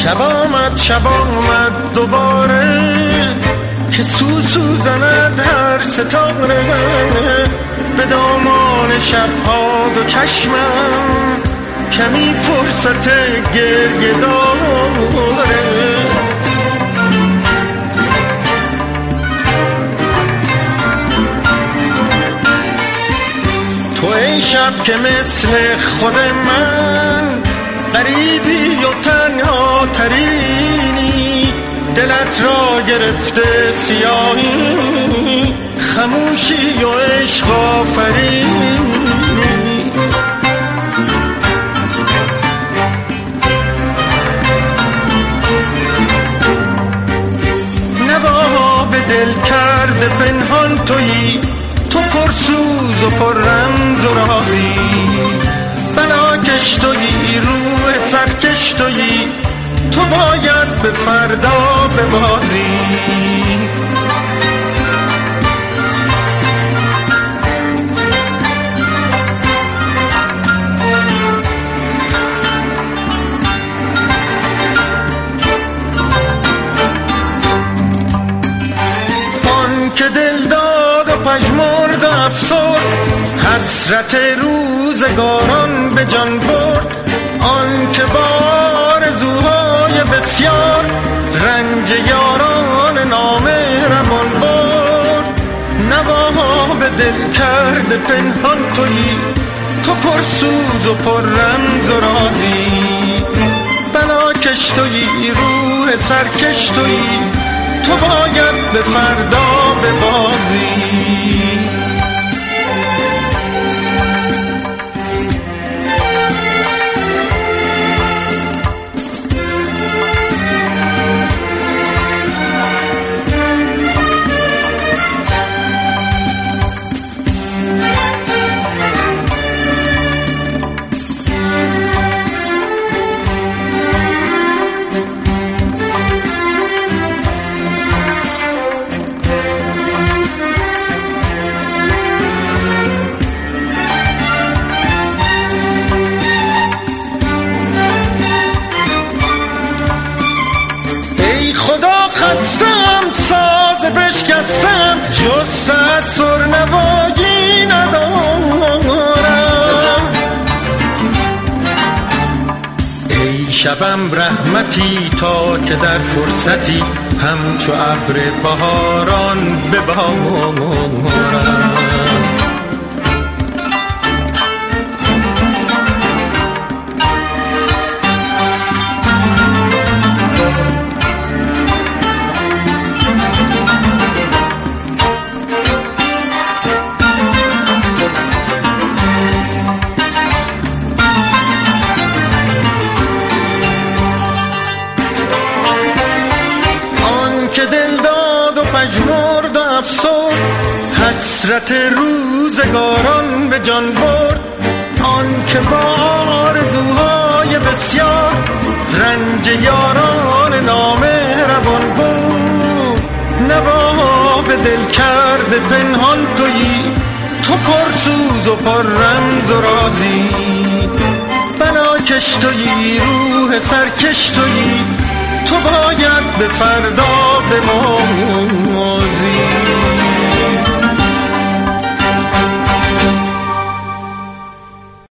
شب آمد دوباره که سوسو زند هر ستاره به دامان شبها دو چشمم کمی فرصت گریه داره. تو ای شب که مثل خود من غریبی و تنها ترینی، دلت را گرفته سیاهی، خموشی و عشق آفرینی. نوا به دل کرده پنهان تویی، تو پرسوز و پر رمز و رازی، بلاکش تویی روح سرکش تویی، تو باید به فردا ببازی. آن که دل داد و پژمرد و افسرد، حسرت روزگاران به جان برد. آن که با آرزوهای بسیار رنج یاران نامهربان برد. نواها به دل کرده پنهان تویی، تو پرسوز و پر رمز و رازی، بلاکش تویی روح سرکش تویی، تو باید به فردا ببازی. خدا خستم ساز بشکستم، جز تأثر نوایی ندارم. ای شبم رحمتی تا که در فرصتی همچو ابر بهاران ببارم. که دل داد و پژمرد و افسرد، حسرت روزگاران به جان برد. آن که با آرزوهای بسیار رنج یاران نامهربان بود. نوا به دل کرده پنهان تویی، تو پرسوز و پر رمز و رازی، بلاکش تویی روح سرکش تویی، تو باید به فردا بمانی.